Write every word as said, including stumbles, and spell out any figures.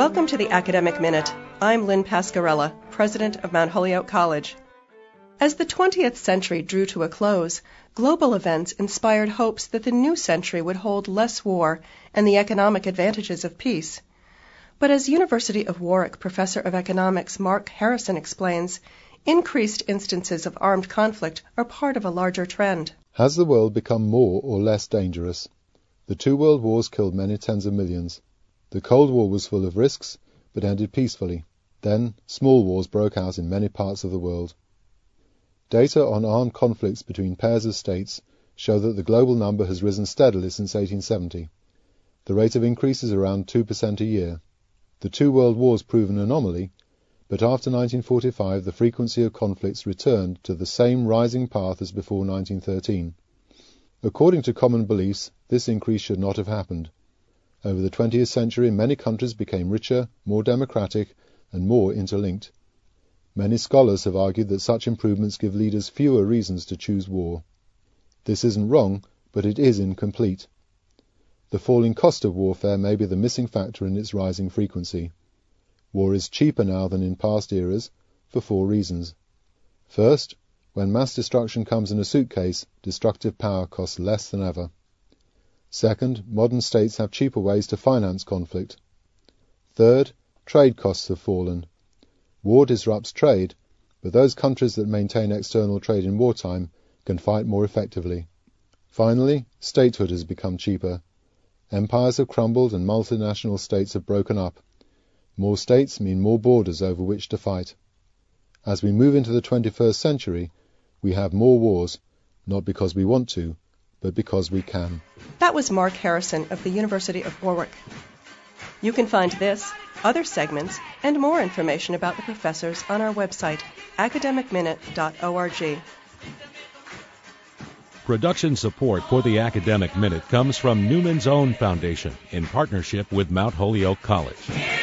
Welcome to the Academic Minute. I'm Lynn Pascarella, president of Mount Holyoke College. As the twentieth century drew to a close, global events inspired hopes that the new century would hold less war and the economic advantages of peace. But as University of Warwick professor of economics Mark Harrison explains, increased instances of armed conflict are part of a larger trend. Has the world become more or less dangerous? The two world wars killed many tens of millions. The Cold War was full of risks, but ended peacefully. Then, small wars broke out in many parts of the world. Data on armed conflicts between pairs of states show that the global number has risen steadily since eighteen seventy. The rate of increase is around two percent a year. The two world wars prove an anomaly, but after nineteen forty-five the frequency of conflicts returned to the same rising path as before nineteen thirteen. According to common beliefs, this increase should not have happened. Over the twentieth century, many countries became richer, more democratic, and more interlinked. Many scholars have argued that such improvements give leaders fewer reasons to choose war. This isn't wrong, but it is incomplete. The falling cost of warfare may be the missing factor in its rising frequency. War is cheaper now than in past eras, for four reasons. First, when mass destruction comes in a suitcase, destructive power costs less than ever. Second, modern states have cheaper ways to finance conflict. Third, trade costs have fallen. War disrupts trade, but those countries that maintain external trade in wartime can fight more effectively. Finally, statehood has become cheaper. Empires have crumbled and multinational states have broken up. More states mean more borders over which to fight. As we move into the twenty-first century, we have more wars, not because we want to, but because we can. That was Mark Harrison of the University of Warwick. You can find this, other segments, and more information about the professors on our website, academic minute dot org. Production support for the Academic Minute comes from Newman's Own Foundation in partnership with Mount Holyoke College.